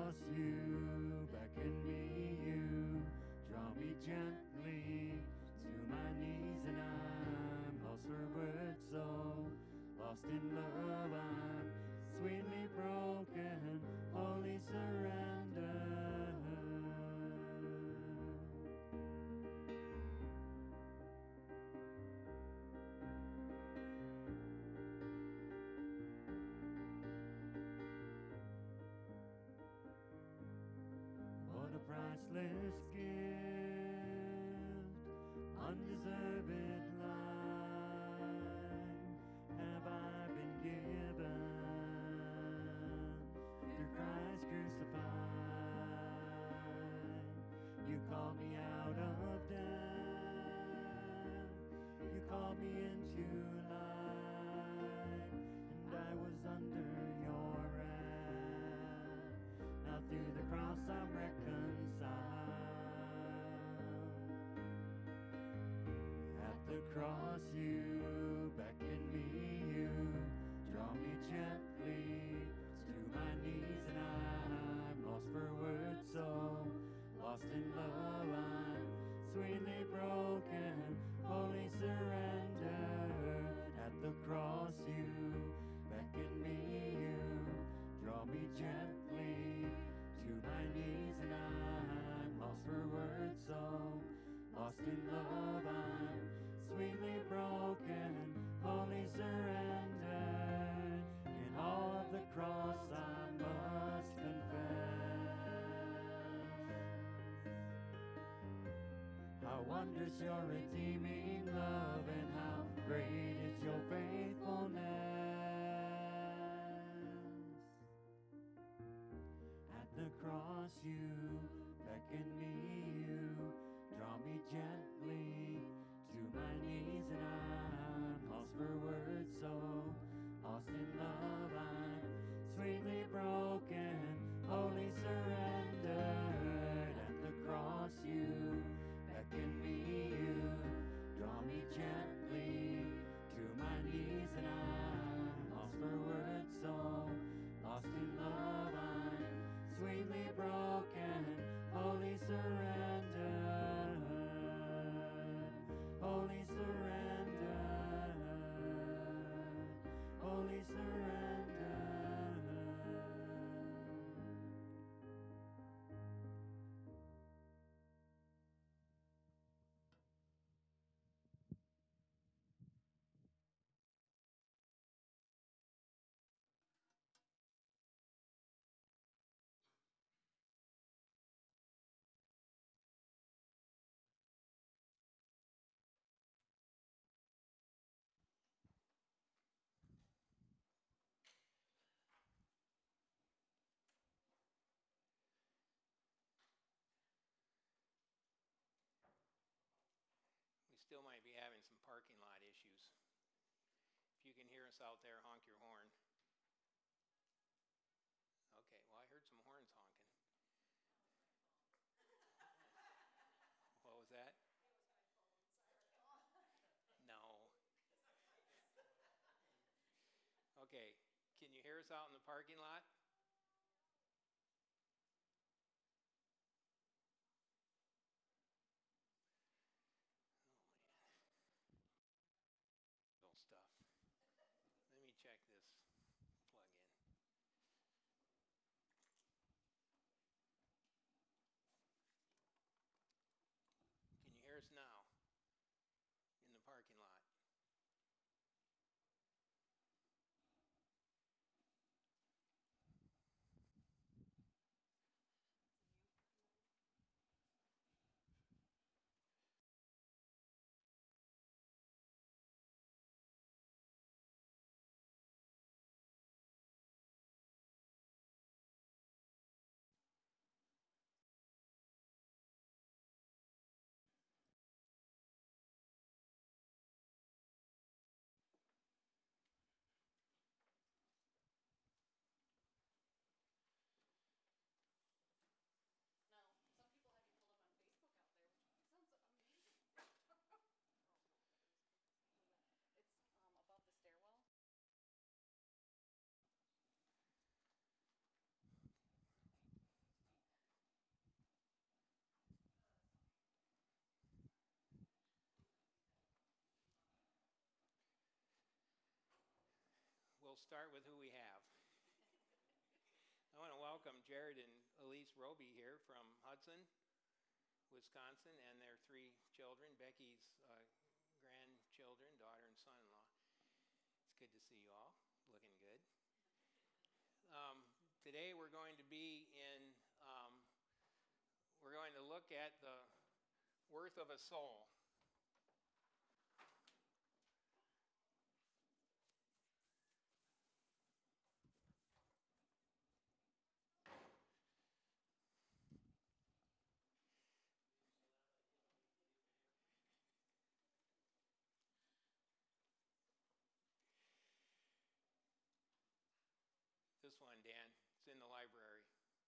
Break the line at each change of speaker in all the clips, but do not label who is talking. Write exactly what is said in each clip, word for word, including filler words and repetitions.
cross you beckon me, you draw me gently to my knees, and I'm lost for words, so lost in love I'm sweetly broken, holy surrender. What a priceless gift, undeserved life have I been given through Christ crucified. You called me out of death, you called me into life, and I was under your wrath. Now through the cross I'm reconciled. At the cross you beckon me, you draw me gently to my knees, and I'm lost for words, so lost in love I'm sweetly broken, holy surrendered. At the cross you beckon me, you draw me gently to my knees, and I'm lost for words, so lost in love I'm sweetly broken, holy surrendered. In all of the cross I must confess how wondrous your redeeming love, and how great is your faithfulness. At the cross you beckon me, you draw me gently to my knees, and I'm lost for words, so lost in love I'm sweetly broken, holy surrendered. At the cross you beckon me, you draw me gently to my knees, and I'm lost for words, so lost in love I'm sweetly broken, holy surrendered, holy surrendered, holy surrendered.
We still might be having some parking lot issues. If you can hear us out there, honk your horn. Okay, well, I heard some horns honking. What was that? No. Okay, can you hear us out in the parking lot? Stuff. Let me check this plug-in. Can you hear us now in the parking lot? we'll start with who we have. I want to welcome Jared and Elise Roby here from Hudson, Wisconsin, and their three children, Becky's uh, grandchildren, daughter and son-in-law. It's good to see you all, looking good. Um, today we're going to be in, um, we're going to look at the worth of a soul. This one, Dan, it's in the library.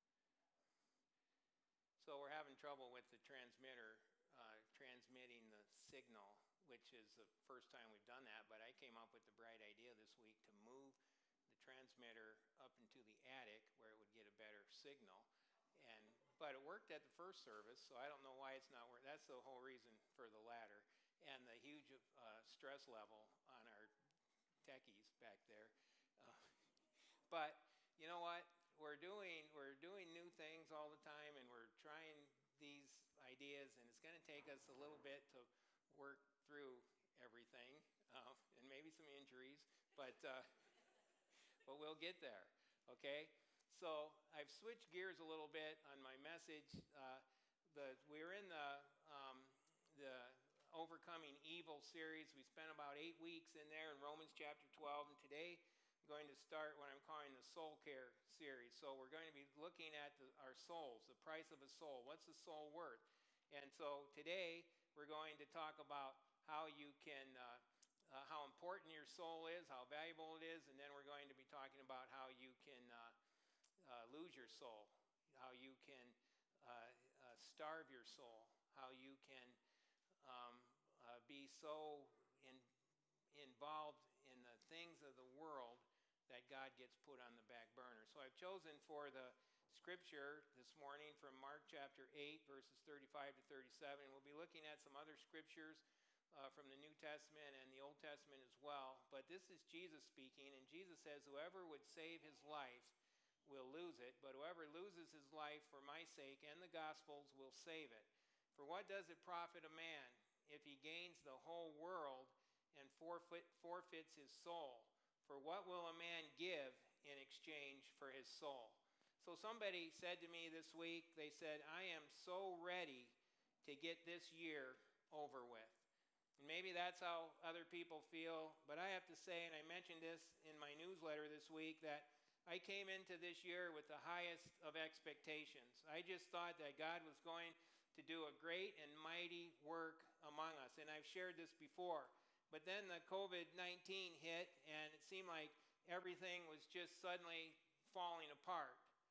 So we're having trouble with the transmitter uh, transmitting the signal, which is the first time we've done that, but I came up with the bright idea this week to move the transmitter up into the attic where it would get a better signal. And but it worked at the first service, so I don't know why it's not working. That's the whole reason for the ladder and the huge uh, stress level on our techies back there. Uh, but you know what? We're doing we're doing new things all the time, and we're trying these ideas, and it's going to take us a little bit to work through everything, uh, and maybe some injuries, but uh, but we'll get there. Okay. So I've switched gears a little bit on my message. Uh, the we're in the um, the Overcoming Evil series. We spent about eight weeks in there in Romans chapter twelve, and today going to start what I'm calling the Soul Care series. So we're going to be looking at the, our souls, the price of a soul. What's a soul worth? And so today we're going to talk about how you can, uh, uh, how important your soul is, how valuable it is, and then we're going to be talking about how you can uh, uh, lose your soul, how you can uh, uh, starve your soul, how you can um, uh, be so in, involved in the things of the world that God gets put on the back burner. So I've chosen for the scripture this morning from Mark chapter eight, verses thirty-five to thirty-seven. We'll be looking at some other scriptures uh, from the New Testament and the Old Testament as well. But this is Jesus speaking, and Jesus says, whoever would save his life will lose it, but whoever loses his life for my sake and the gospel's will save it. For what does it profit a man if he gains the whole world and forfeit, forfeits his soul? For what will a man give in exchange for his soul? So somebody said to me this week, they said, I am so ready to get this year over with. And maybe that's how other people feel, but I have to say, and I mentioned this in my newsletter this week, that I came into this year with the highest of expectations. I just thought that God was going to do a great and mighty work among us, and I've shared this before. But then the covid nineteen hit, and it seemed like everything was just suddenly falling apart.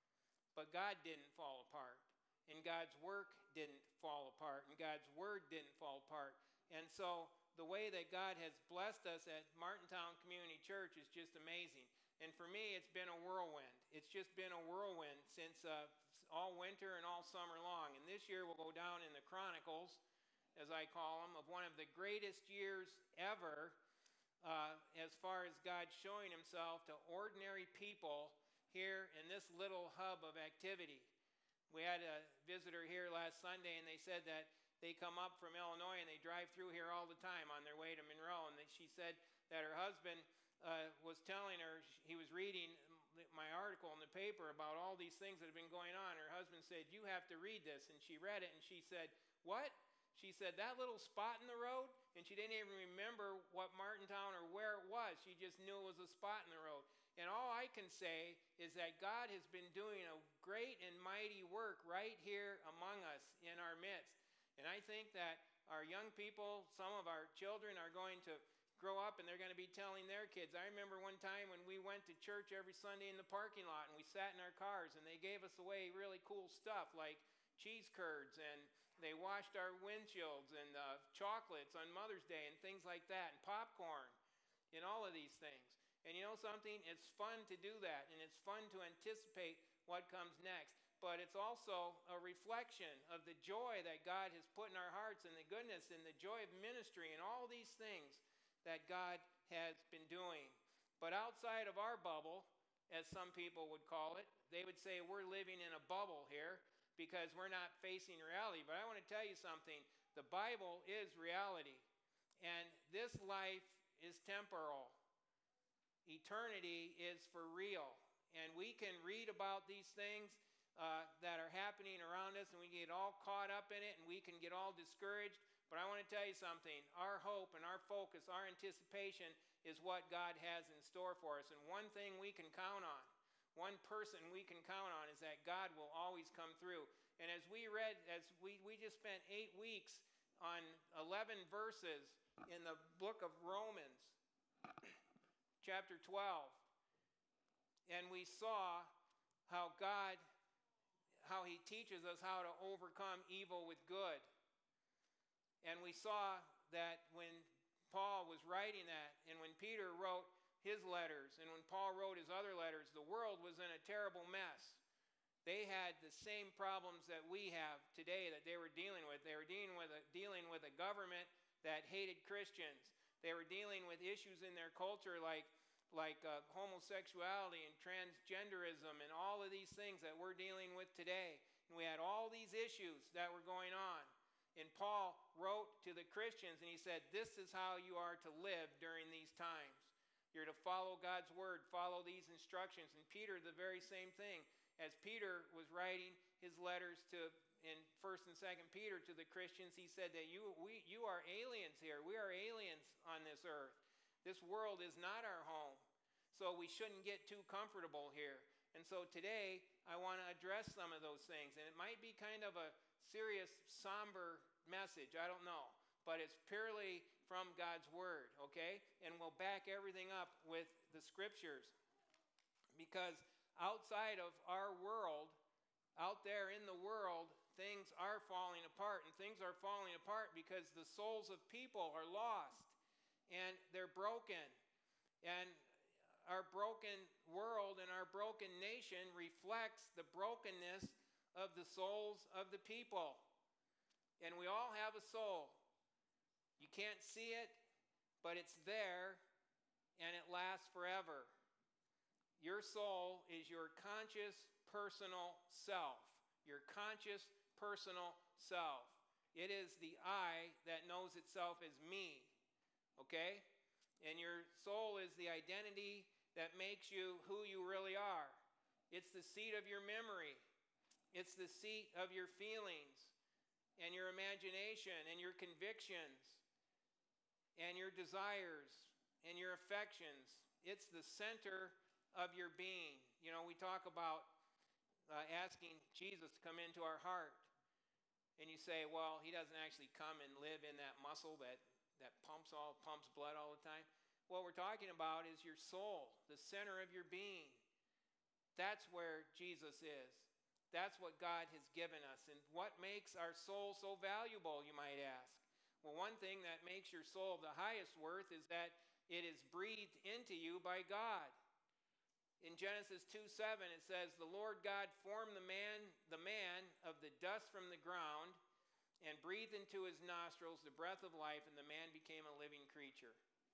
But God didn't fall apart, and God's work didn't fall apart, and God's word didn't fall apart. And so the way that God has blessed us at Martintown Community Church is just amazing. And for me, it's been a whirlwind. It's just been a whirlwind since uh, all winter and all summer long. And this year will go down in the Chronicles, as I call them, of one of the greatest years ever uh, as far as God showing himself to ordinary people here in this little hub of activity. We had a visitor here last Sunday, and they said that they come up from Illinois and they drive through here all the time on their way to Monroe. And she said that her husband uh, was telling her, he was reading my article in the paper about all these things that have been going on. Her husband said, you have to read this. And she read it, and she said, what? She said, that little spot in the road? And she didn't even remember what Martintown or where it was. She just knew it was a spot in the road. And all I can say is that God has been doing a great and mighty work right here among us in our midst. And I think that our young people, some of our children are going to grow up and they're going to be telling their kids. I remember one time when we went to church every Sunday in the parking lot, and we sat in our cars and they gave us away really cool stuff like cheese curds, and they washed our windshields, and uh, chocolates on Mother's Day and things like that, and popcorn and all of these things. And you know something? It's fun to do that, and it's fun to anticipate what comes next. But it's also a reflection of the joy that God has put in our hearts, and the goodness and the joy of ministry and all these things that God has been doing. But outside of our bubble, as some people would call it, they would say we're living in a bubble here because we're not facing reality. But I want to tell you something. The Bible is reality. And this life is temporal. Eternity is for real. And we can read about these things uh, that are happening around us, and we get all caught up in it, and we can get all discouraged. But I want to tell you something. Our hope and our focus, our anticipation is what God has in store for us. And one thing we can count on, one person we can count on is that God will always come through. And as we read, as we, we just spent eight weeks on eleven verses in the book of Romans, chapter twelve. And we saw how God, how he teaches us how to overcome evil with good. And we saw that when Paul was writing that, and when Peter wrote his letters, and when Paul wrote his other letters, the world was in a terrible mess. They had the same problems that we have today that they were dealing with. They were dealing with a, dealing with a government that hated Christians. They were dealing with issues in their culture like, like uh, homosexuality and transgenderism and all of these things that we're dealing with today. And we had all these issues that were going on. And Paul wrote to the Christians and he said, this is how you are to live during these times. You're to follow God's word, follow these instructions. And Peter, the very same thing. As Peter was writing his letters to in First and Second Peter to the Christians, he said that you we you are aliens here. We are aliens on this earth. This world is not our home. So we shouldn't get too comfortable here. And so today I want to address some of those things. And it might be kind of a serious, somber message. I don't know. But it's purely from God's word, okay? And we'll back everything up with the scriptures. Because outside of our world, out there in the world, things are falling apart. And things are falling apart because the souls of people are lost. And they're broken. And our broken world and our broken nation reflects the brokenness of the souls of the people. And we all have a soul. You can't see it, but it's there, and it lasts forever. Your soul is your conscious, personal self. Your conscious, personal self. It is the I that knows itself as me. Okay? And your soul is the identity that makes you who you really are. It's the seat of your memory. It's the seat of your feelings and your imagination and your convictions and your desires and your affections. It's the center of your being. You know, we talk about uh, asking Jesus to come into our heart. And you say, well, he doesn't actually come and live in that muscle that, that pumps all pumps blood all the time. What we're talking about is your soul, the center of your being. That's where Jesus is. That's what God has given us. And what makes our soul so valuable, you might ask? Well, one thing that makes your soul the highest worth is that it is breathed into you by God. In Genesis two seven, it says, the Lord God formed the man, the man of the dust from the ground and breathed into his nostrils the breath of life, and the man became a living creature.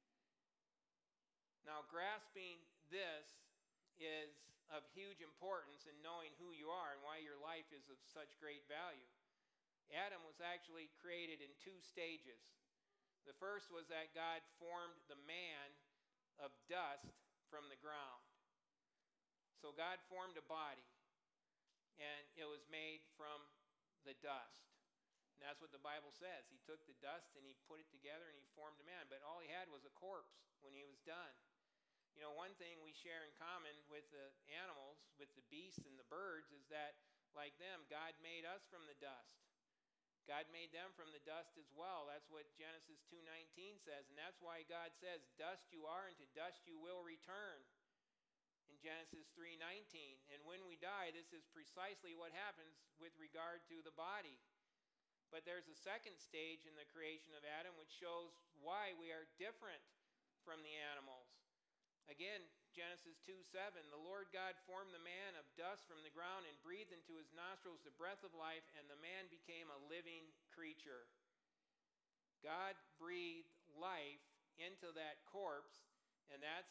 Now, grasping this is of huge importance in knowing who you are and why your life is of such great value. Adam was actually created in two stages. The first was that God formed the man of dust from the ground. So God formed a body, and it was made from the dust. And that's what the Bible says. He took the dust and he put it together and he formed a man. But all he had was a corpse when he was done. You know, one thing we share in common with the animals, with the beasts and the birds, is that, like them, God made us from the dust. God made them from the dust as well. That's what Genesis two nineteen says. And that's why God says, dust you are and to dust you will return. In Genesis three nineteen. And when we die, this is precisely what happens with regard to the body. But there's a second stage in the creation of Adam which shows why we are different from the animals. Again, Genesis two seven, the Lord God formed the man of dust from the ground and breathed into his nostrils the breath of life, and the man became a living creature. God breathed life into that corpse, and that's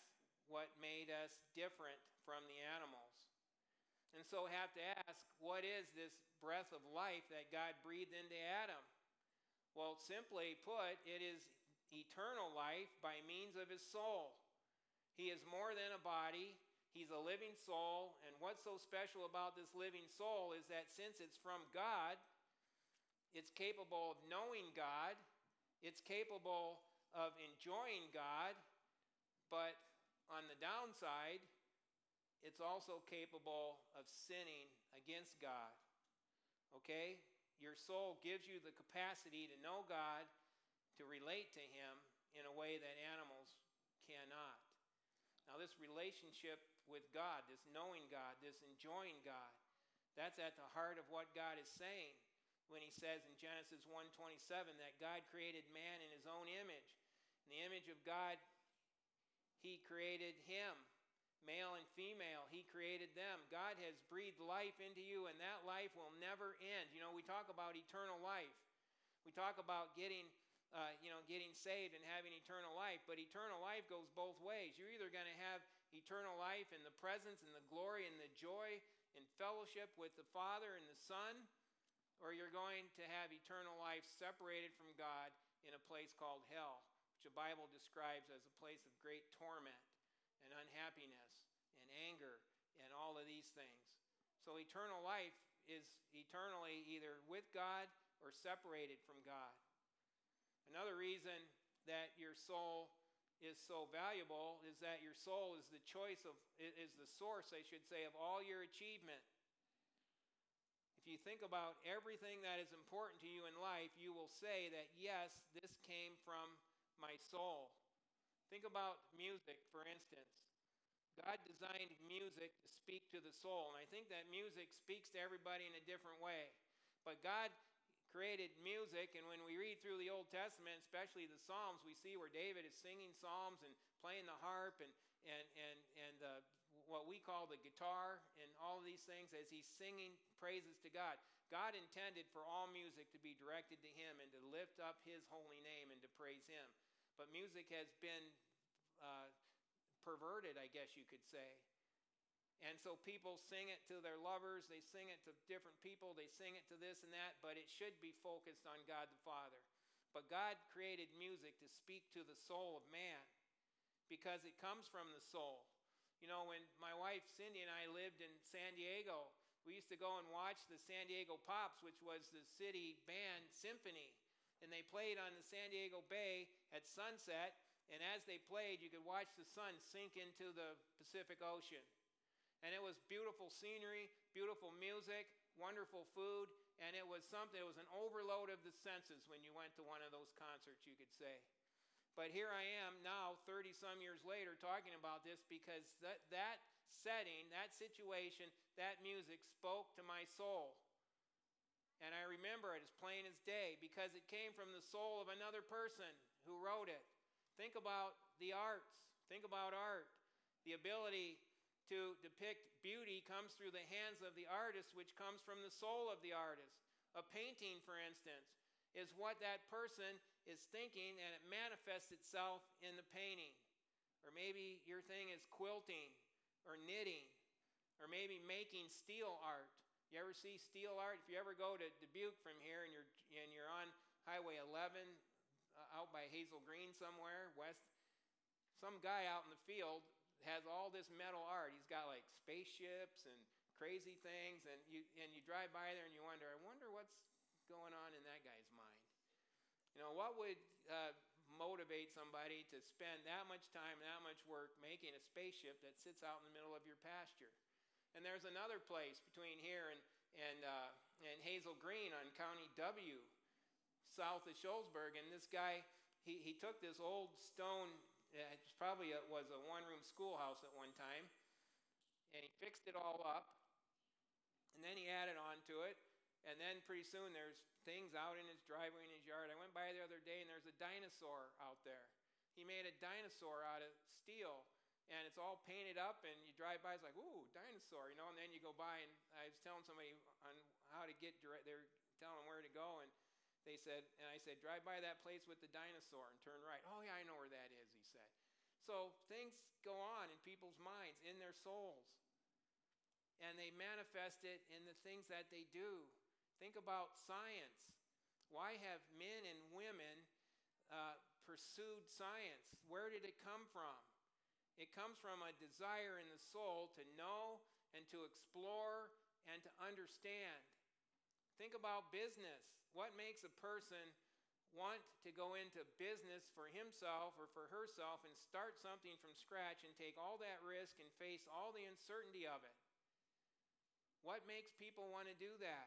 what made us different from the animals. And so have to ask, what is this breath of life that God breathed into Adam? Well, simply put, it is eternal life by means of his soul. He is more than a body. He's a living soul. And what's so special about this living soul is that since it's from God, it's capable of knowing God. It's capable of enjoying God. But on the downside, it's also capable of sinning against God. Okay? Your soul gives you the capacity to know God, to relate to him in a way that animals cannot. Now, this relationship with God, this knowing God, this enjoying God, that's at the heart of what God is saying when he says in Genesis one twenty-seven that God created man in his own image. In the image of God, he created him. Male and female, he created them. God has breathed life into you, and that life will never end. You know, we talk about eternal life. We talk about getting, uh, you know, getting saved and having eternal life, but eternal life goes both ways. You're either going to have eternal life in the presence and the glory and the joy and fellowship with the Father and the Son, or you're going to have eternal life separated from God in a place called hell, which the Bible describes as a place of great torment and unhappiness and anger and all of these things. So eternal life is eternally either with God or separated from God. Another reason that your soul is so valuable is that your soul is the choice of, is the source, I should say, of all your achievement. If you think about everything that is important to you in life, you will say that, yes, this came from my soul. Think about music, for instance. God designed music to speak to the soul, and I think that music speaks to everybody in a different way. But God created music, and when we read through the Old Testament, especially the Psalms, we see where David is singing psalms and playing the harp and and and and the, what we call the guitar and all of these things as he's singing praises to God. God intended for all music to be directed to him and to lift up his holy name and to praise him. But music has been uh, perverted, I guess you could say. And so people sing it to their lovers, they sing it to different people, they sing it to this and that, but it should be focused on God the Father. But God created music to speak to the soul of man because it comes from the soul. You know, when my wife Cindy and I lived in San Diego, we used to go and watch the San Diego Pops, which was the city band symphony. And they played on the San Diego Bay at sunset. And as they played, you could watch the sun sink into the Pacific Ocean. And it was beautiful scenery, beautiful music, wonderful food. And it was something, it was an overload of the senses when you went to one of those concerts, you could say. But here I am now, thirty-some years later, talking about this because that, that setting, that situation, that music spoke to my soul. And I remember it as plain as day because it came from the soul of another person who wrote it. Think about the arts. Think about art. The ability to depict beauty comes through the hands of the artist, which comes from the soul of the artist. A painting, for instance, is what that person is thinking, and it manifests itself in the painting. Or maybe your thing is quilting or knitting or maybe making steel art. You ever see steel art? If you ever go to Dubuque from here and you're and you're on Highway eleven uh, out by Hazel Green somewhere west, some guy out in the field has all this metal art. He's got like spaceships and crazy things, and you and you drive by there and you wonder, I wonder what's going on in that guy's mind. You know, what would uh, motivate somebody to spend that much time, that much work making a spaceship that sits out in the middle of your pasture? And there's another place between here and and uh, and Hazel Green on County W, south of Shullsburg. And this guy, he he took this old stone. It probably a, was a one-room schoolhouse at one time, and he fixed it all up. And then he added on to it. And then pretty soon there's things out in his driveway, in his yard. I went by the other day, and there's a dinosaur out there. He made a dinosaur out of steel. And it's all painted up, and you drive by, it's like, ooh, dinosaur, you know, and then you go by, and I was telling somebody on how to get direct, they were telling them where to go, and they said, and I said, drive by that place with the dinosaur and turn right. Oh, yeah, I know where that is, he said. So things go on in people's minds, in their souls. And they manifest it in the things that they do. Think about science. Why have men and women uh, pursued science? Where did it come from? It comes from a desire in the soul to know and to explore and to understand. Think about business. What makes a person want to go into business for himself or for herself and start something from scratch and take all that risk and face all the uncertainty of it? What makes people want to do that?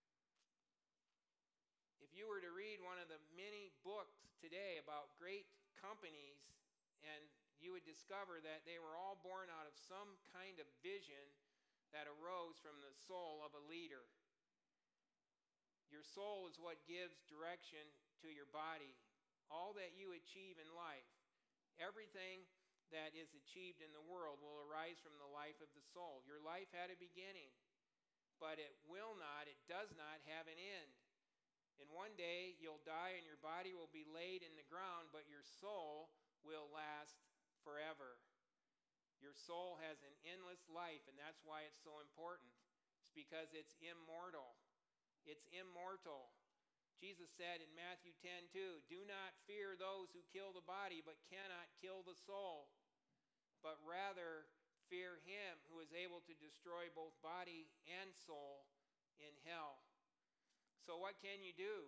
If you were to read one of the many books today about great companies, and you would discover that they were all born out of some kind of vision that arose from the soul of a leader. Your soul is what gives direction to your body. All that you achieve in life, everything that is achieved in the world will arise from the life of the soul. Your life had a beginning, but it will not, it does not have an end. And one day you'll die and your body will be laid in the ground, but your soul will last forever. Your soul has an endless life, and that's why it's so important. It's because it's immortal. It's immortal. Jesus said in Matthew ten two, "Do not fear those who kill the body, but cannot kill the soul, but rather fear him who is able to destroy both body and soul in hell." So what can you do?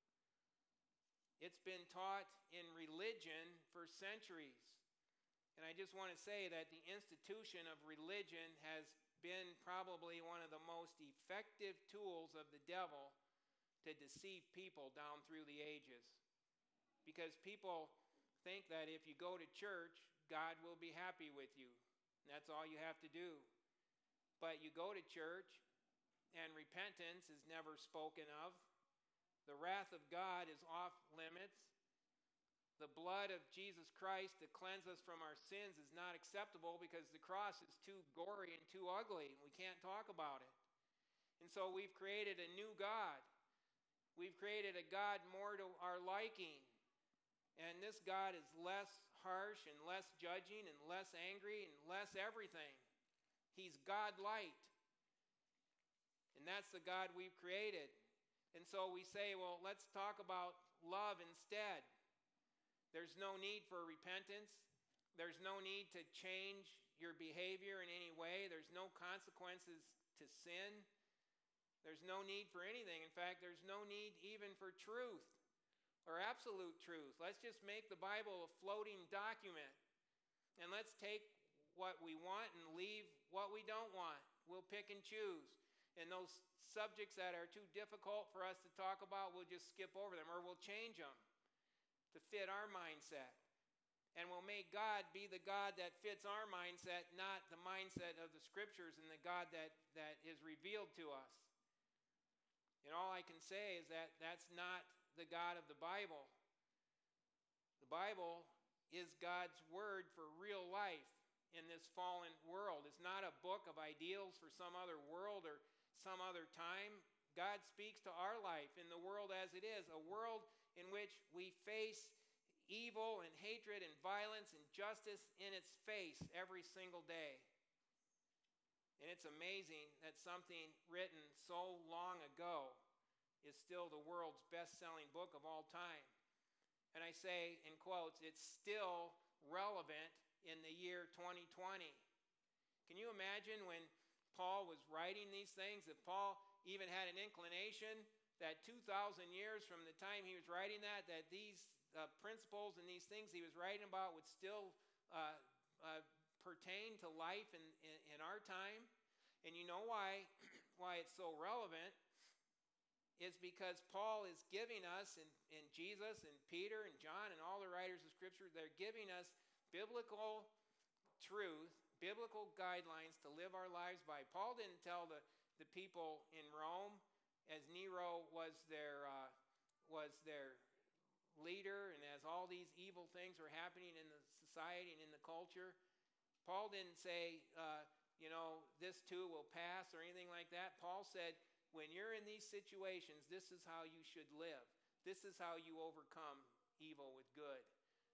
It's been taught in religion for centuries. And I just want to say that the institution of religion has been probably one of the most effective tools of the devil to deceive people down through the ages. Because people think that if you go to church, God will be happy with you. And that's all you have to do. But you go to church, and repentance is never spoken of. The wrath of God is off limits. The blood of Jesus Christ to cleanse us from our sins is not acceptable because the cross is too gory and too ugly. We can't talk about it. And so we've created a new God. We've created a God more to our liking. And this God is less harsh and less judging and less angry and less everything. He's God light. And that's the God we've created. And so we say, well, let's talk about love instead. There's no need for repentance. There's no need to change your behavior in any way. There's no consequences to sin. There's no need for anything. In fact, there's no need even for truth or absolute truth. Let's just make the Bible a floating document. And let's take what we want and leave what we don't want. We'll pick and choose. And those subjects that are too difficult for us to talk about, we'll just skip over them or we'll change them to fit our mindset. And we'll make God be the God that fits our mindset, not the mindset of the Scriptures and the God that, that is revealed to us. And all I can say is that that's not the God of the Bible. The Bible is God's word for real life in this fallen world. It's not a book of ideals for some other world or some other time. God speaks to our life in the world as it is, a world in which we face evil and hatred and violence and justice in its face every single day. And it's amazing that something written so long ago is still the world's best-selling book of all time. And I say, in quotes, it's still relevant in the year twenty twenty. Can you imagine when Paul was writing these things, if Paul even had an inclination that two thousand years from the time he was writing that, that these uh, principles and these things he was writing about would still uh, uh, pertain to life in, in, in our time? And you know why, why it's so relevant is because Paul is giving us, and, and Jesus and Peter and John and all the writers of Scripture, they're giving us biblical truth, biblical guidelines to live our lives by. Paul didn't tell the, the people in Rome, as Nero was their, uh, was their leader, and as all these evil things were happening in the society and in the culture, Paul didn't say, uh, you know, this too will pass or anything like that. Paul said, when you're in these situations, this is how you should live. This is how you overcome evil with good.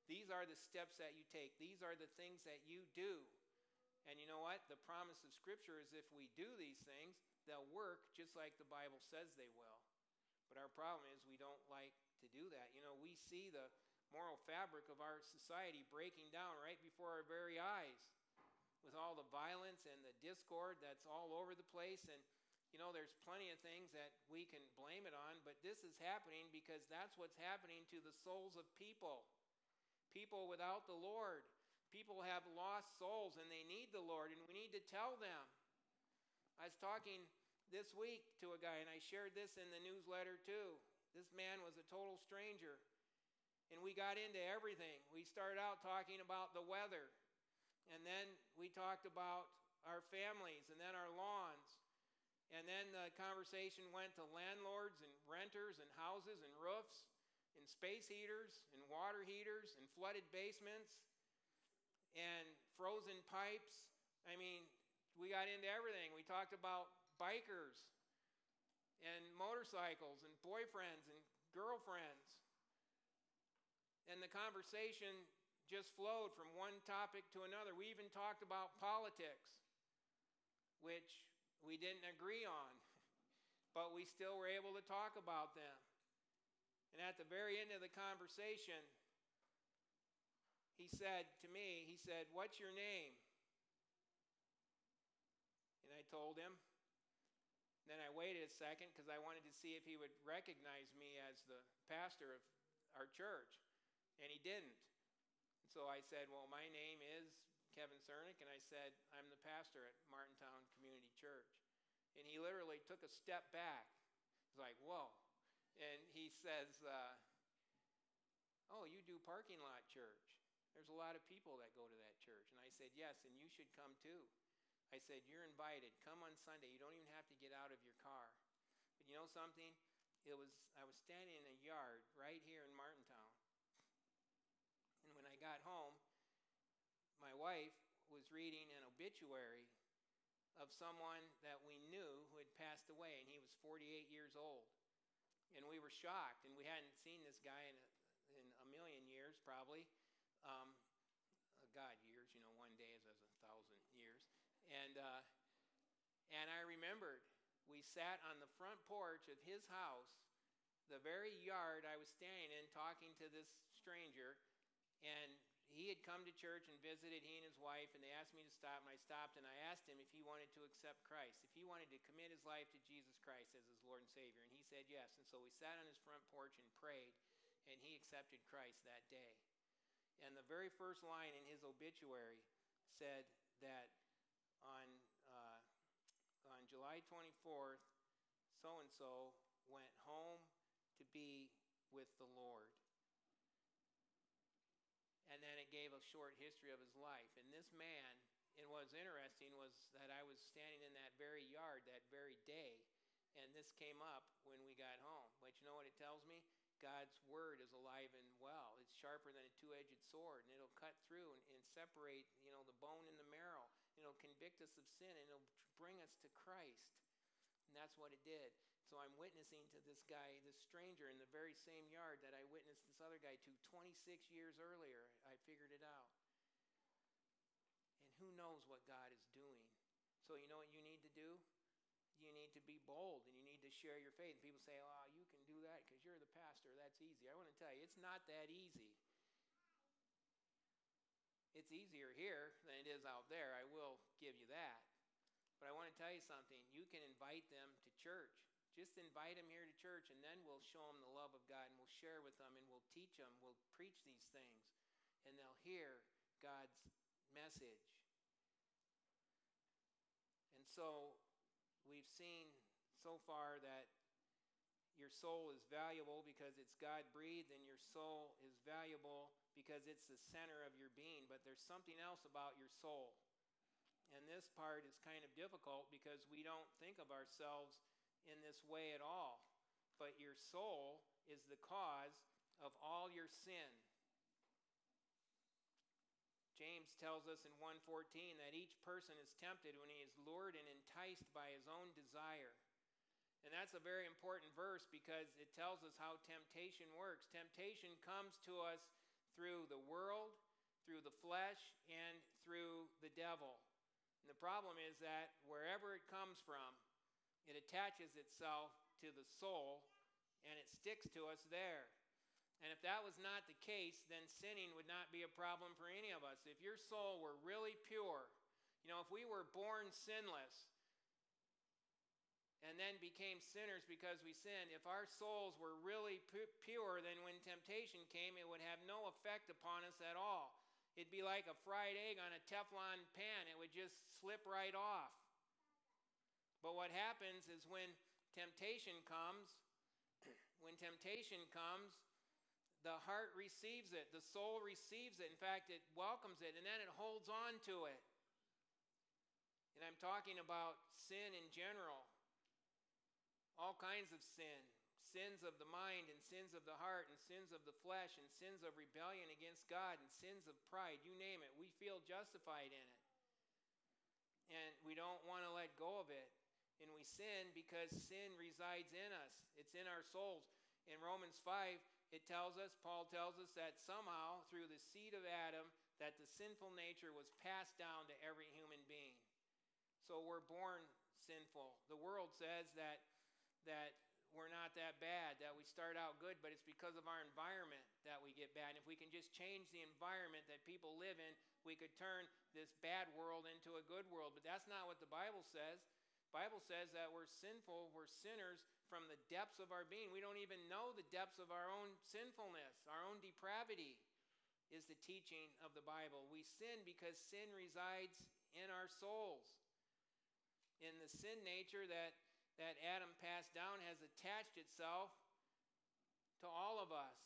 These are the steps that you take. These are the things that you do. And you know what? The promise of Scripture is if we do these things, they'll work just like the Bible says they will. But our problem is we don't like to do that. You know, we see the moral fabric of our society breaking down right before our very eyes with all the violence and the discord that's all over the place. And, you know, there's plenty of things that we can blame it on, but this is happening because that's what's happening to the souls of people. People without the Lord. People have lost souls and they need the Lord, and we need to tell them. I was talking this week to a guy, and I shared this in the newsletter too. This man was a total stranger, and we got into everything. We started out talking about the weather, and then we talked about our families, and then our lawns, and then the conversation went to landlords and renters and houses and roofs and space heaters and water heaters and flooded basements and frozen pipes. I mean, we got into everything. We talked about bikers and motorcycles and boyfriends and girlfriends. And the conversation just flowed from one topic to another. We even talked about politics, which we didn't agree on, but we still were able to talk about them. And at the very end of the conversation, he said to me, he said, "What's your name?" And I told him. Then I waited a second because I wanted to see if he would recognize me as the pastor of our church. And he didn't. And so I said, "Well, my name is Kevin Cernick," and I said, "I'm the pastor at Martintown Community Church." And he literally took a step back. He's like, "Whoa." And he says, uh, "Oh, you do parking lot church. There's a lot of people that go to that church." And I said, "Yes, and you should come too." I said, "You're invited. Come on Sunday. You don't even have to get out of your car." But you know something? It was I was standing in a yard right here in Martintown. And when I got home, my wife was reading an obituary of someone that we knew who had passed away, and he was forty-eight years old. And we were shocked, and we hadn't seen this guy in a, in a million years, probably. Um, uh, God, years, you know, one day is as a thousand years. And uh, and I remembered we sat on the front porch of his house, the very yard I was standing in, talking to this stranger. And he had come to church and visited, he and his wife, and they asked me to stop, and I stopped, and I asked him if he wanted to accept Christ, if he wanted to commit his life to Jesus Christ as his Lord and Savior. And he said yes. And so we sat on his front porch and prayed, and he accepted Christ that day. And the very first line in his obituary said that on uh, on July twenty-fourth, so-and-so went home to be with the Lord. And then it gave a short history of his life. And this man, and what was interesting was that I was standing in that very yard that very day, and this came up when we got home. But you know what it tells me? God's word is alive and well. It's sharper than a two-edged sword, and it'll cut through and, and separate, you know, the bone and the marrow. It'll convict us of sin, and it'll bring us to Christ. And that's what it did. So I'm witnessing to this guy, this stranger, in the very same yard that I witnessed this other guy to twenty-six years earlier. I figured it out. And who knows what God is doing. So you know what you need to do? You need to be bold, and you need to share your faith. And people say, "Oh, you can do that because you're the pastor. That's easy." I want to tell you, it's not that easy. It's easier here than it is out there. I will give you that. But I want to tell you something. You can invite them to church. Just invite them here to church, and then we'll show them the love of God, and we'll share with them, and we'll teach them. We'll preach these things, and they'll hear God's message. And so we've seen so far that your soul is valuable because it's God-breathed, and your soul is valuable because it's the center of your being. But there's something else about your soul. And this part is kind of difficult because we don't think of ourselves in this way at all. But your soul is the cause of all your sin. James tells us in one fourteen that each person is tempted when he is lured and enticed by his own desire. And that's a very important verse because it tells us how temptation works. Temptation comes to us through the world, through the flesh, and through the devil. And the problem is that wherever it comes from, it attaches itself to the soul, and it sticks to us there. And if that was not the case, then sinning would not be a problem for any of us. If your soul were really pure, you know, if we were born sinless and then became sinners because we sinned, if our souls were really pu- pure, then when temptation came, it would have no effect upon us at all. It'd be like a fried egg on a Teflon pan. It would just slip right off. But what happens is when temptation comes, when temptation comes, the heart receives it. The soul receives it. In fact, it welcomes it, and then it holds on to it. And I'm talking about sin in general. All kinds of sin. Sins of the mind and sins of the heart and sins of the flesh and sins of rebellion against God and sins of pride. You name it. We feel justified in it. And we don't want to let go of it. And we sin because sin resides in us. It's in our souls. In Romans five, it tells us, Paul tells us that somehow through the seed of Adam, that the sinful nature was passed down to every human being. So we're born sinful. The world says that that we're not that bad, that we start out good, but it's because of our environment that we get bad. And if we can just change the environment that people live in, we could turn this bad world into a good world. But that's not what the Bible says. The Bible says that we're sinful, we're sinners from the depths of our being. We don't even know the depths of our own sinfulness, our own depravity is the teaching of the Bible. We sin because sin resides in our souls. In the sin nature that that Adam passed down has attached itself to all of us.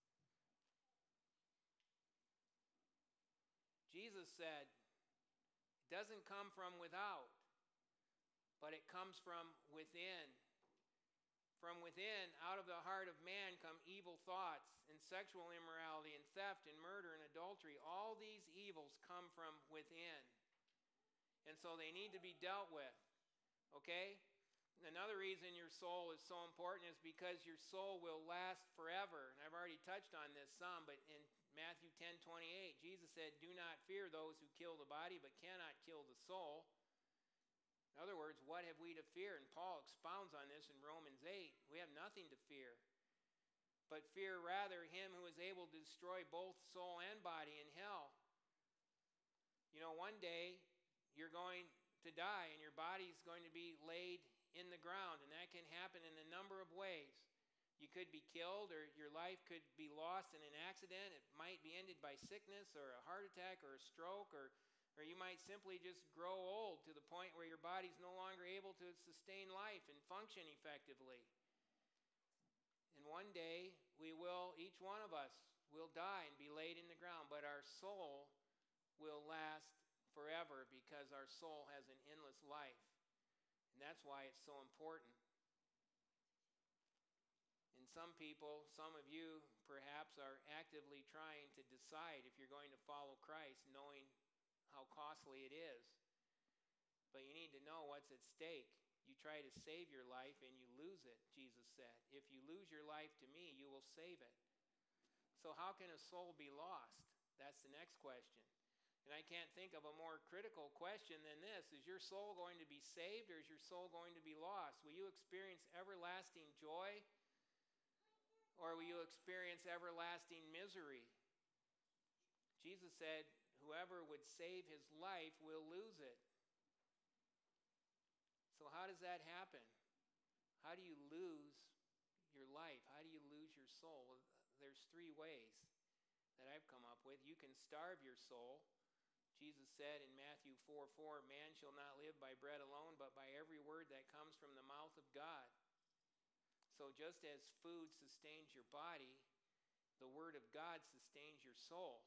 Jesus said, it doesn't come from without, but it comes from within. From within, out of the heart of man come evil thoughts and sexual immorality and theft and murder and adultery. All these evils come from within. And so they need to be dealt with. Okay? Another reason your soul is so important is because your soul will last forever. And I've already touched on this some, but in Matthew ten twenty-eight, Jesus said, do not fear those who kill the body but cannot kill the soul. In other words, what have we to fear? And Paul expounds on this in Romans eight. We have nothing to fear. But fear rather him who is able to destroy both soul and body in hell. You know, one day you're going to die and your body's going to be laid in the ground, and that can happen in a number of ways. You could be killed, or your life could be lost in an accident. It might be ended by sickness or a heart attack or a stroke, or, or you might simply just grow old to the point where your body's no longer able to sustain life and function effectively. And one day, we will, each one of us, will die and be laid in the ground, but our soul will last forever because our soul has an endless life. And that's why it's so important. And some people, some of you perhaps, are actively trying to decide if you're going to follow Christ, knowing how costly it is. But you need to know what's at stake. You try to save your life and you lose it, Jesus said. If you lose your life to me, you will save it. So how can a soul be lost? That's the next question. And I can't think of a more critical question than this. Is your soul going to be saved, or is your soul going to be lost? Will you experience everlasting joy, or will you experience everlasting misery? Jesus said, whoever would save his life will lose it. So how does that happen? How do you lose your life? How do you lose your soul? Well, there's three ways that I've come up with. You can starve your soul. Jesus said in Matthew four four, man shall not live by bread alone, but by every word that comes from the mouth of God. So just as food sustains your body, the word of God sustains your soul.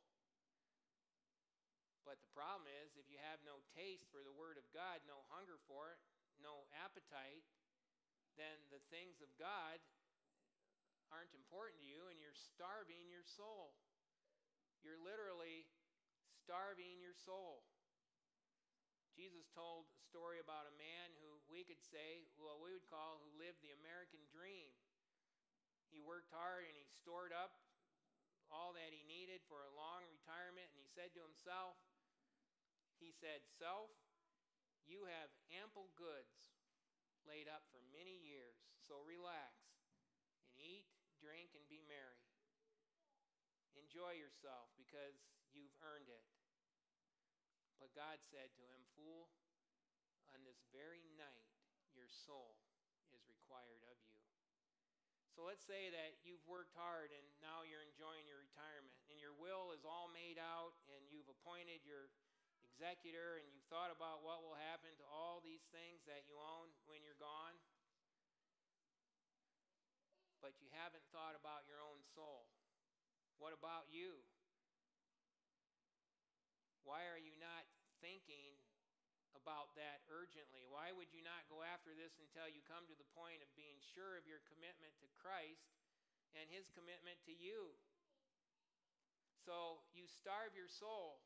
But the problem is, if you have no taste for the word of God, no hunger for it, no appetite, then the things of God aren't important to you, and you're starving your soul. You're literally starving your soul. Jesus told a story about a man who we could say, well, we would call who lived the American dream. He worked hard and he stored up all that he needed for a long retirement, and he said to himself, he said, "Self, you have ample goods laid up for many years, so relax and eat, drink, and be merry. Enjoy yourself because you've earned it." But God said to him, "Fool, on this very night your soul is required of you." So let's say that you've worked hard and now you're enjoying your retirement, and your will is all made out, and you've appointed your executor, and you've thought about what will happen to all these things that you own when you're gone. But you haven't thought about your own soul. What about you? Why are you not thinking about that urgently? Why would you not go after this until you come to the point of being sure of your commitment to Christ and his commitment to you? So you starve your soul.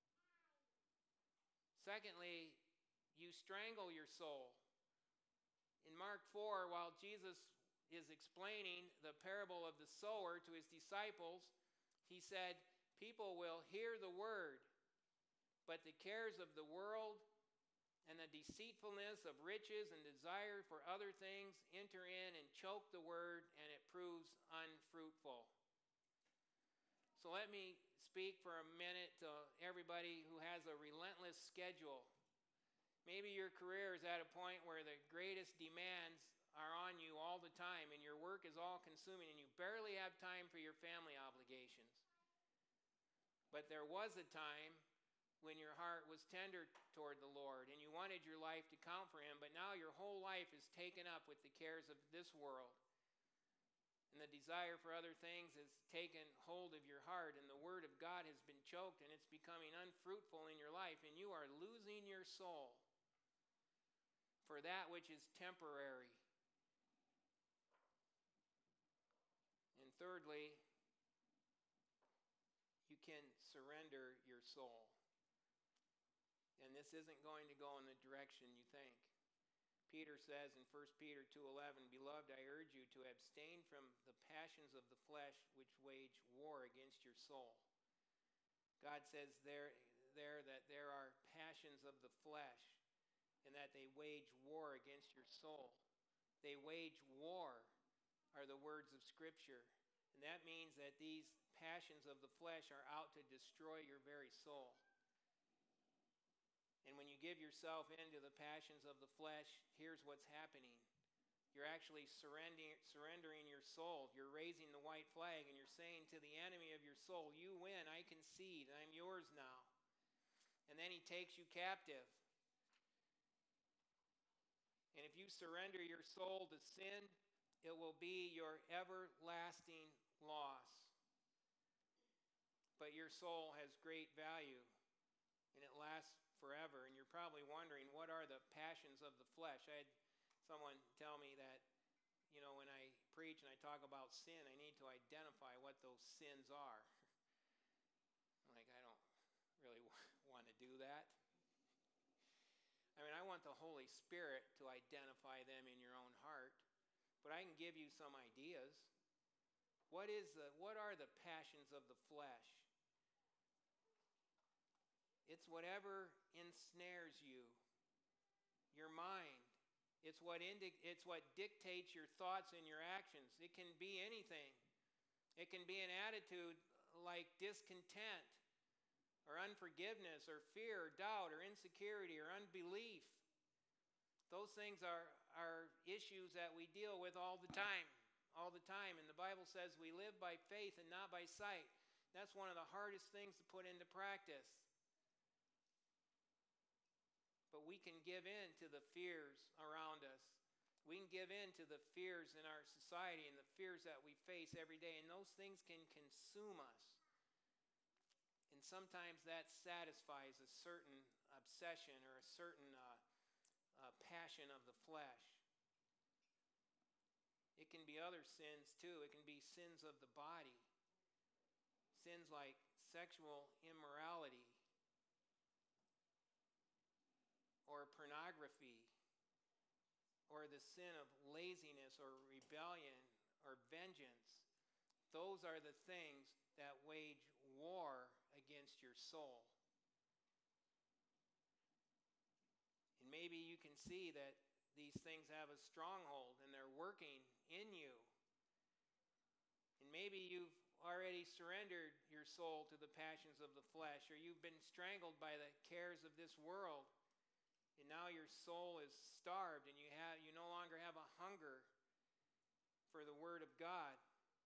Secondly, you strangle your soul. In Mark four, while Jesus is explaining the parable of the sower to his disciples, he said, "People will hear the word, but the cares of the world and the deceitfulness of riches and desire for other things enter in and choke the word, and it proves unfruitful." So let me speak for a minute to everybody who has a relentless schedule. Maybe your career is at a point where the greatest demands are on you all the time, and your work is all consuming, and you barely have time for your family obligations. But there was a time when your heart was tender toward the Lord and you wanted your life to count for him, but now your whole life is taken up with the cares of this world. And the desire for other things has taken hold of your heart, and the word of God has been choked, and it's becoming unfruitful in your life, and you are losing your soul for that which is temporary. And thirdly, you can surrender your soul. And this isn't going to go in the direction you think. Peter says in First Peter two eleven, "Beloved, I urge you to abstain from the passions of the flesh which wage war against your soul." God says there, there that there are passions of the flesh and that they wage war against your soul. They wage war are the words of Scripture. And that means that these passions of the flesh are out to destroy your very soul. And when you give yourself into the passions of the flesh, here's what's happening. You're actually surrendering, surrendering your soul. You're raising the white flag, and you're saying to the enemy of your soul, "You win, I concede, I'm yours now." And then he takes you captive. And if you surrender your soul to sin, it will be your everlasting loss. But your soul has great value, and it lasts forever. And you're probably wondering, what are the passions of the flesh? I had someone tell me that, you know, when I preach and I talk about sin, I need to identify what those sins are. I'm like, I don't really want to do that. I mean, I want the Holy Spirit to identify them in your own heart, but I can give you some ideas. What is the, what are the passions of the flesh? It's whatever ensnares you, your mind. It's what indi- it's what dictates your thoughts and your actions. It can be anything. It can be an attitude like discontent or unforgiveness or fear or doubt or insecurity or unbelief. Those things are, are issues that we deal with all the time, all the time. And the Bible says we live by faith and not by sight. That's one of the hardest things to put into practice. But we can give in to the fears around us. We can give in to the fears in our society and the fears that we face every day. And those things can consume us. And sometimes that satisfies a certain obsession or a certain uh, uh, passion of the flesh. It can be other sins too. It can be sins of the body. Sins like sexual immorality, or pornography, or the sin of laziness or rebellion or vengeance. Those are the things that wage war against your soul. And maybe you can see that these things have a stronghold and they're working in you. And maybe you've already surrendered your soul to the passions of the flesh, or you've been strangled by the cares of this world, and now your soul is starved and you have you no longer have a hunger for the Word of God.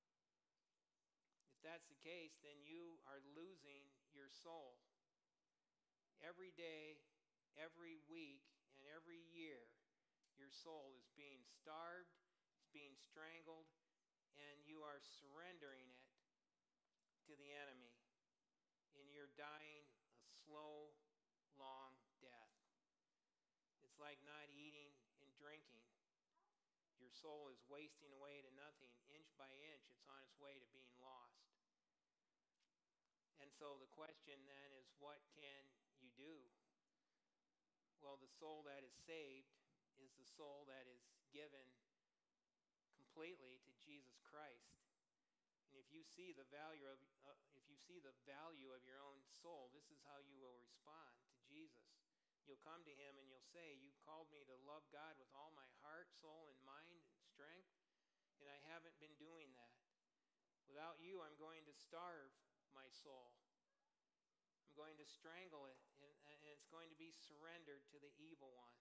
If that's the case, then you are losing your soul. Every day, every week, and every year, your soul is being starved, it's being strangled, and you are surrendering it to the enemy, and you're dying a slow, long death. It's like not eating and drinking. Your soul is wasting away to nothing. Inch by inch, it's on its way to being lost. And so the question then is, what can you do? Well, the soul that is saved is the soul that is given completely to Jesus Christ. And if you see the value of uh, if you see the value of your own soul, this is how you will respond to Jesus. You'll come to him and you'll say, "You called me to love God with all my heart, soul, and mind and strength, and I haven't been doing that. Without you, I'm going to starve my soul. I'm going to strangle it, and, and it's going to be surrendered to the evil one.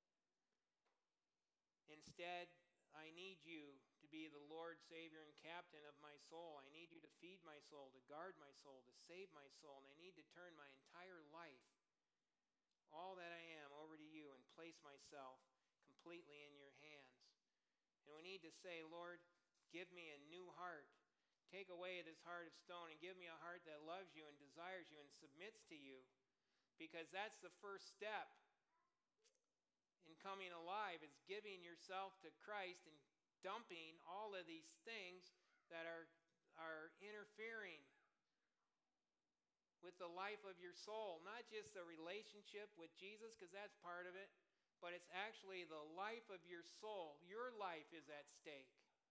Instead, I need you to be the Lord, Savior, and Captain of my soul. I need you to feed my soul, to guard my soul, to save my soul, and I need to turn my entire life, all that I am, over to you and place myself completely in your hands. And we need to say, Lord, give me a new heart. Take away this heart of stone and give me a heart that loves you and desires you and submits to you, because that's the first step in coming alive, is giving yourself to Christ and dumping all of these things that are, are interfering with the life of your soul. Not just the relationship with Jesus, because that's part of it, but it's actually the life of your soul. Your life is at stake.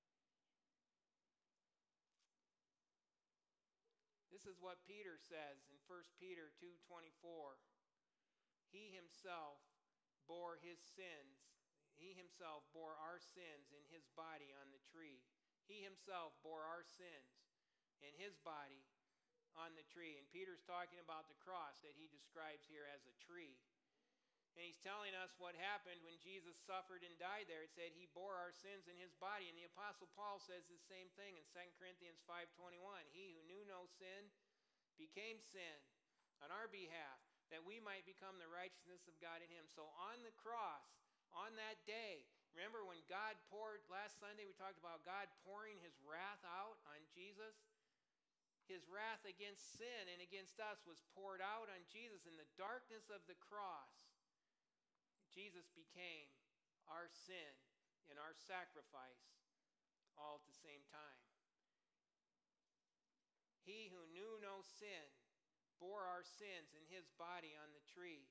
This is what Peter says in First Peter two twenty-four. He himself bore his sins. He himself bore our sins in his body on the tree. He himself bore our sins in his body on the tree. And Peter's talking about the cross that he describes here as a tree. And he's telling us what happened when Jesus suffered and died there. It said he bore our sins in his body. And the Apostle Paul says the same thing in Second Corinthians five twenty-one. He who knew no sin became sin on our behalf, that we might become the righteousness of God in him. So on the cross, on that day, remember when God poured, last Sunday we talked about God pouring his wrath out on Jesus? His wrath against sin and against us was poured out on Jesus in the darkness of the cross. Jesus became our sin and our sacrifice all at the same time. He who knew no sin bore our sins in his body on the tree.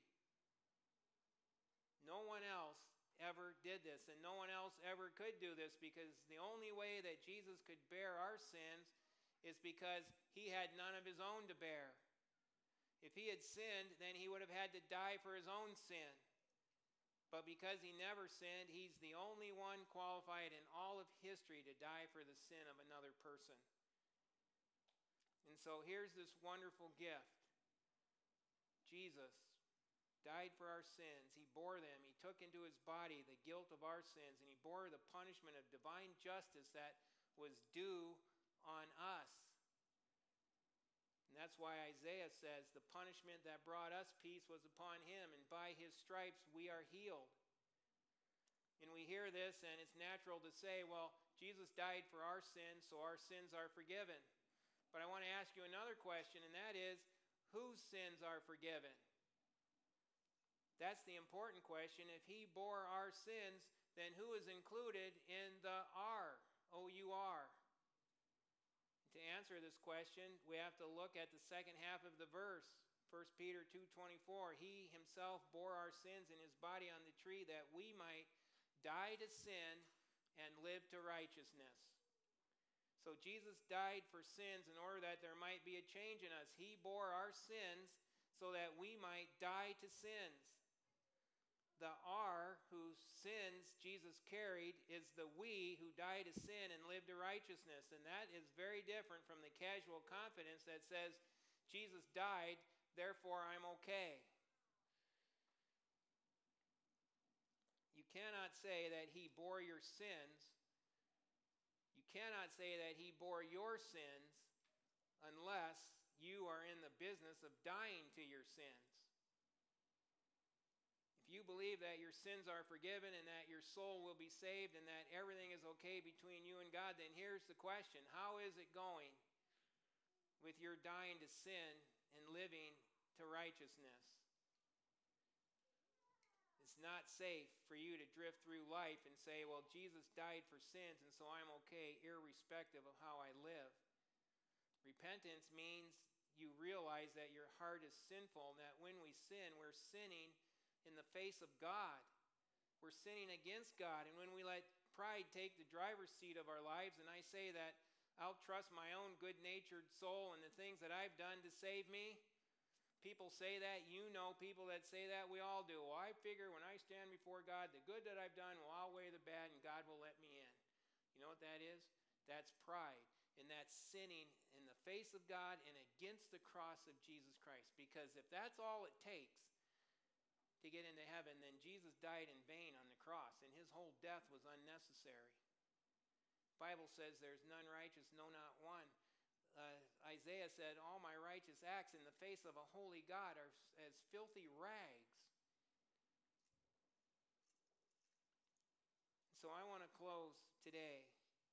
No one else ever did this, and no one else ever could do this, because the only way that Jesus could bear our sins is because he had none of his own to bear. If he had sinned, then he would have had to die for his own sin. But because he never sinned, he's the only one qualified in all of history to die for the sin of another person. And so here's this wonderful gift. Jesus died for our sins. He bore them. He took into his body the guilt of our sins, and he bore the punishment of divine justice that was due on us. And that's why Isaiah says, the punishment that brought us peace was upon him, and by his stripes we are healed. And we hear this, and it's natural to say, well, Jesus died for our sins, so our sins are forgiven. But I want to ask you another question, and that is, whose sins are forgiven? That's the important question. If he bore our sins, then who is included in the R, O U R? To answer this question, we have to look at the second half of the verse, First Peter two twenty-four. He himself bore our sins in his body on the tree, that we might die to sin and live to righteousness. So Jesus died for sins in order that there might be a change in us. He bore our sins so that we might die to sins. The R, whose sins Jesus carried, is the we who die to sin and live to righteousness. And that is very different from the casual confidence that says, Jesus died, therefore I'm okay. You cannot say that he bore your sins. You cannot say that he bore your sins unless you are in the business of dying to your sins. If you believe that your sins are forgiven and that your soul will be saved and that everything is okay between you and God, then here's the question. How is it going with your dying to sin and living to righteousness? It's not safe for you to drift through life and say, well, Jesus died for sins and so I'm okay irrespective of how I live. Repentance means you realize that your heart is sinful and that when we sin, we're sinning in the face of God. We're sinning against God. And when we let pride take the driver's seat of our lives, and I say that I'll trust my own good-natured soul and the things that I've done to save me, people say that, you know people that say that, we all do. Well, I figure when I stand before God, the good that I've done will outweigh the bad and God will let me in. You know what that is? That's pride. And that's sinning in the face of God and against the cross of Jesus Christ. Because if that's all it takes to get into heaven, then Jesus died in vain on the cross, and his whole death was unnecessary. The Bible says there's none righteous, no, not one. Uh, Isaiah said, all my righteous acts in the face of a holy God are as filthy rags. So I want to close today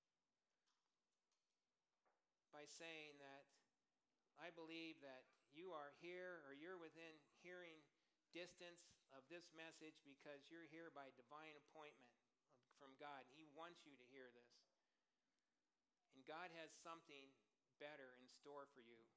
by saying that I believe that you are here or you're within hearing distance of this message because you're here by divine appointment from God. He wants you to hear this. And God has something better in store for you.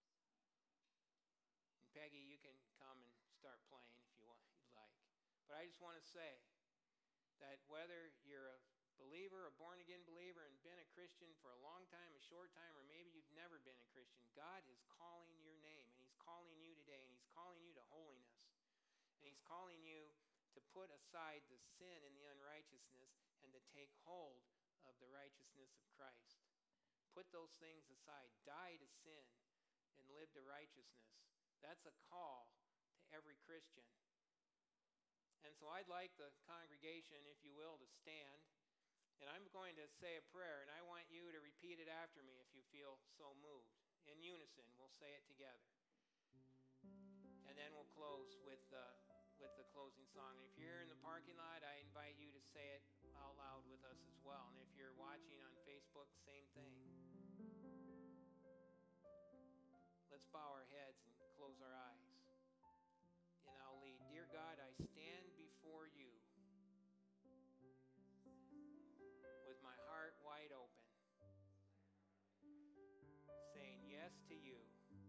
And Peggy, you can come and start playing if you want, you'd like. But I just want to say that whether you're a believer, a born-again believer, and been a Christian for a long time, a short time, or maybe you've never been a Christian, God is calling your name, and he's calling you today, and he's calling you to holiness. And he's calling you to put aside the sin and the unrighteousness and to take hold of the righteousness of Christ. Put those things aside. Die to sin and live to righteousness. That's a call to every Christian. And so I'd like the congregation, if you will, to stand. And I'm going to say a prayer, and I want you to repeat it after me if you feel so moved. In unison, we'll say it together. And then we'll close with uh, with the closing song. And if you're in the parking lot, I invite you to say it out loud with us as well. And if you're watching on Facebook, same thing. Let's bow our heads and close our eyes. And I'll lead. Dear God, I stand before you with my heart wide open, saying yes to you.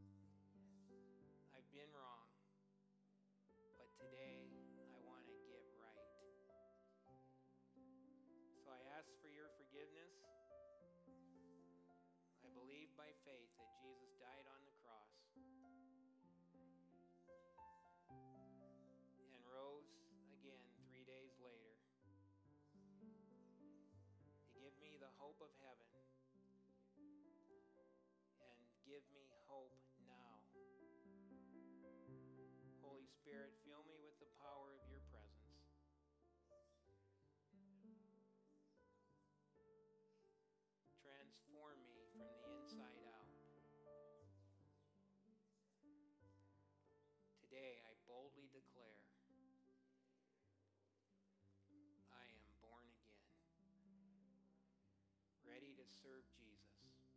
I've been wrong, but today I want to get right. So I ask for your forgiveness. I believe by faith that Jesus died on the cross and rose again three days later to give me the hope of heaven and give me hope now. Holy Spirit, fill me with the power of your presence. Transform me from the inside out. Today I boldly declare I am born again, ready to serve Jesus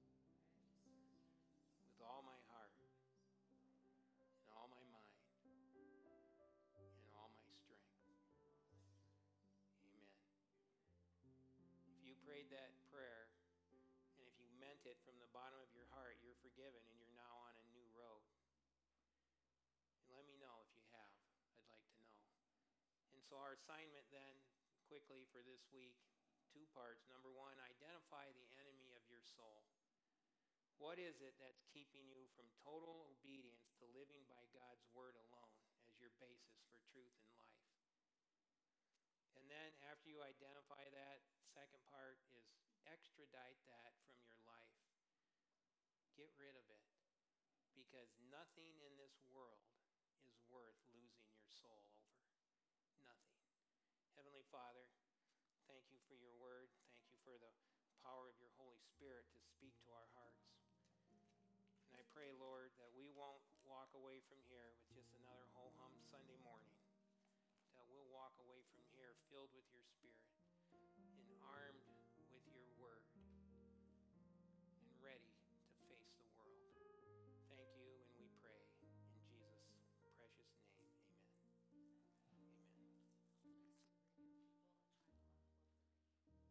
with all my heart and all my mind and all my strength. Amen. If you prayed that prayer, and if you meant it from the bottom of your heart, you're forgiven and you're now on a new road. And let me know if you have. I'd like to know. And so our assignment then, quickly for this week, two parts. Number one, identify the enemy of your soul. What is it that's keeping you from total obedience to living by God's word alone as your basis for truth in life? And then after you identify that, second part is extradite that from your life. Get rid of it. Because nothing in this world is worth losing your soul over. Nothing. Heavenly Father, thank you for your word. Thank you for the power of your Holy Spirit to speak to our hearts. And I pray, Lord, that we won't walk away from here with just another ho-hum Sunday morning. That we'll walk away from here filled with your Spirit.